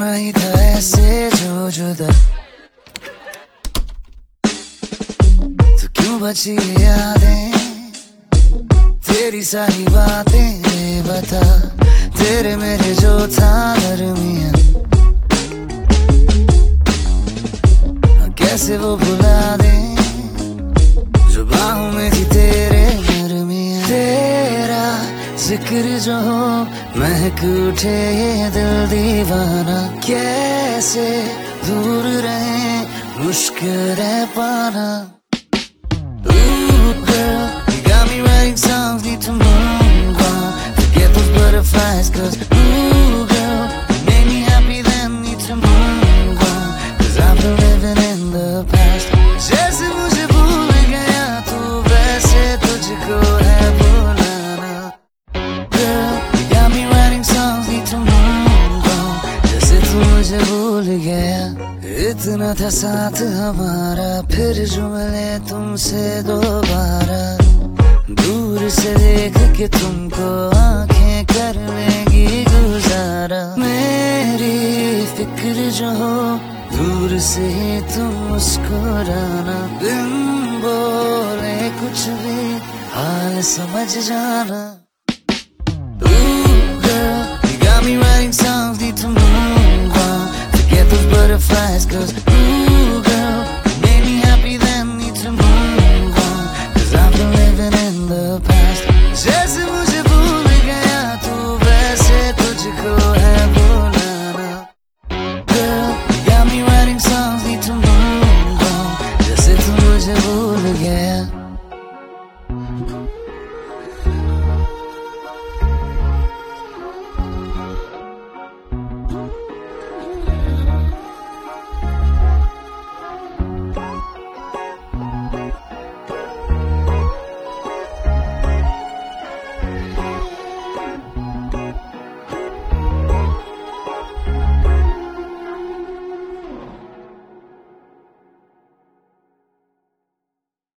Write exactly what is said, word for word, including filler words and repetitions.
होना ही था ऐसे जो जुदा, तो क्यों बची यादें तेरी सारी बातें बता, तेरे मेरे जो था दरमियां कैसे वो भुला दे जो बाहों में थी तेरे दरमियां। तेरा जिक्र जो हो महक उठे ये दिल दीवाना, कैसे दूर रहे मुश्किल रह पाना। Ooh, girl, you got me writing songs, need to move on, forget those butterflies, cause ooh, girl, you made me happy then, need to move on, cause I've been living in the past. जैसे मुझे भूल गया तू वैसे तुझको है भुलाना। Girl, you got me writing songs, need to move on, जैसे तू मुझे भूल गया। इतना था साथ हमारा, फिर जो मिले तुमसे दोबारा, दूर से देख के तुमको आंखें कर लेंगी गुजारा। मेरी फिक्र जो हो दूर से ही तुम मुस्कुराना, बिन बोले कुछ भी हाल समझ जाना।